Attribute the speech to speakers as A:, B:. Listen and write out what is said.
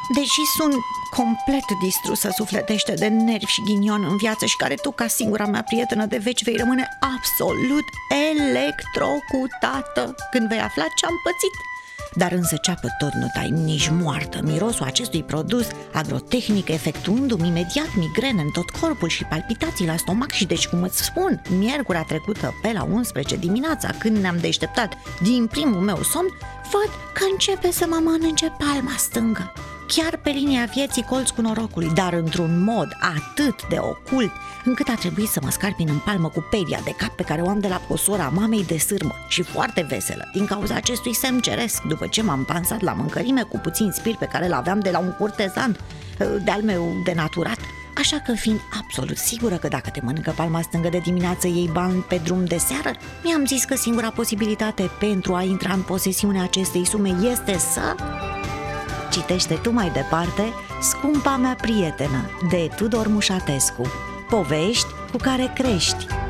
A: Deși sunt complet distrusă sufletește de nervi și ghinion în viață și care tu, ca singura mea prietenă de veci, vei rămâne absolut electrocutată când vei afla ce-am pățit. Dar înzăceapă tot nu tai, nici moartă. Mirosul acestui produs agrotehnic efectuându-mi imediat migrene în tot corpul și palpitații la stomac. Și deci, cum îți spun, miercurea trecută pe la 11 dimineața, când ne-am deșteptat din primul meu somn, văd că începe să mă mănânce palma stângă, chiar pe linia vieții colț cu norocului, dar într-un mod atât de ocult încât a trebuit să mă scarpin în palmă cu peria de cap pe care o am de la posora mamei de sârmă și foarte veselă din cauza acestui semn ceresc, după ce m-am pansat la mâncărime cu puțin spir pe care l-aveam de la un curtezan de-al meu denaturat. Așa că, fiind absolut sigură că dacă te mănâncă palma stângă de dimineață iei bani pe drum de seară, mi-am zis că singura posibilitate pentru a intra în posesiunea acestei sume este să... Citește tu mai departe Scumpa mea prietenă, de Tudor Mușatescu. Povești cu care crești.